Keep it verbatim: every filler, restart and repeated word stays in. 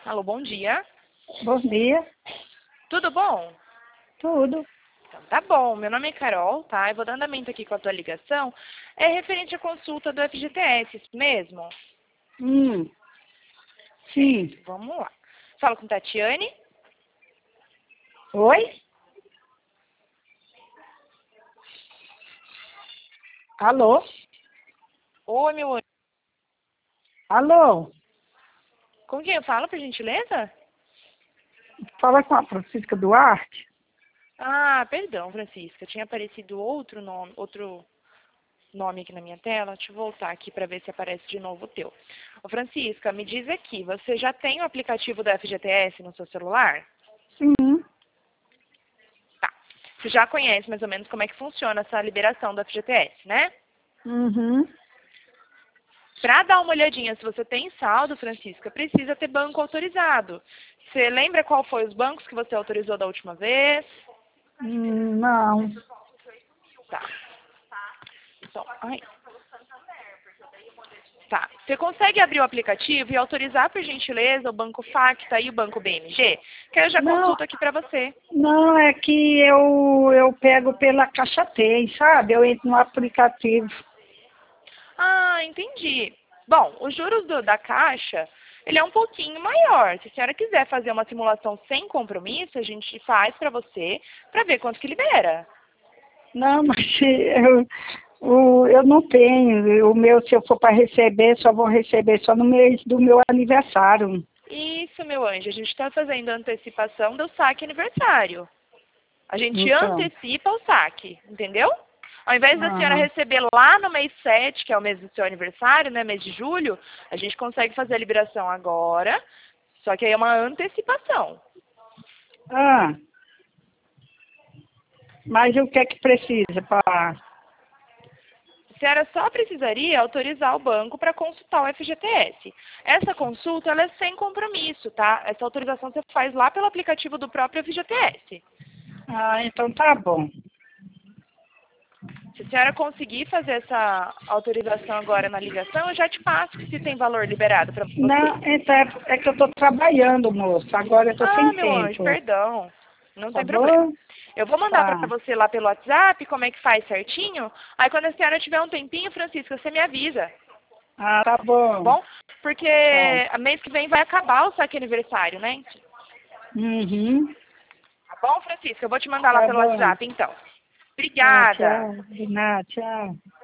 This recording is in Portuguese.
Alô, bom dia. Bom dia. Tudo bom? Tudo. Então, tá bom. Meu nome é Carol, tá? Eu vou dar andamento aqui com a tua ligação. É referente à consulta do F G T S, isso mesmo? Hum. Sim. Vamos lá. Fala com Tatiane. Oi? Alô? Oi, meu anjo. Alô? Com quem eu falo, por gentileza? Fala com a Francisca Duarte? Ah, perdão, Francisca. Tinha aparecido outro nome, outro nome aqui na minha tela. Deixa eu voltar aqui para ver se aparece de novo o teu. Ô, Francisca, me diz aqui, você já tem o aplicativo do F G T S no seu celular? Sim. Tá. Você já conhece mais ou menos como é que funciona essa liberação do F G T S, né? Uhum. Para dar uma olhadinha se você tem saldo, Francisca, precisa ter banco autorizado. Você lembra qual foi os bancos que você autorizou da última vez? Hum, não. Tá. Então, ai. Tá. Você consegue abrir o aplicativo e autorizar, por gentileza, o Banco Facta e o Banco B M G? Que eu já Não, consulto aqui para você. não, é que eu, eu pego pela Caixa Tem, sabe? Eu entro no aplicativo. Ah, entendi. Bom, os juros do- da Caixa, ele é um pouquinho maior. Se a senhora quiser fazer uma simulação sem compromisso, a gente faz para você, para ver quanto que libera. Não, mas eu, o, eu não tenho. O meu, se eu for para receber, só vou receber só no mês do meu aniversário. Isso, meu anjo, a gente está fazendo a antecipação do saque aniversário. A gente Então. antecipa o saque, entendeu? Ao invés da senhora Aham. receber lá no mês sete, que é o mês do seu aniversário, né, mês de julho, a gente consegue fazer a liberação agora, só que aí é uma antecipação. Ah, mas o que é que precisa para... A senhora só precisaria autorizar o banco para consultar o F G T S. Essa consulta ela é sem compromisso, tá? Essa autorização você faz lá pelo aplicativo do próprio F G T S. Ah, então tá bom. Se a senhora conseguir fazer essa autorização agora na ligação, eu já te passo se tem valor liberado para você. Não, então é, é que eu estou trabalhando, moço. Agora eu estou sem Ah, meu anjo, tempo. perdão. Não Tá tem problema. bom? Eu vou mandar para Tá. você lá pelo WhatsApp como é que faz certinho. Aí quando a senhora tiver um tempinho, Francisca, você me avisa, Ah, tá tá bom. bom? Porque Tá. a mês que vem vai acabar o saque aniversário, né? Uhum. Tá bom, Francisca? Eu vou te mandar lá Tá pelo bom. WhatsApp, então. Tá, Obrigada. tchau. De nada, tchau.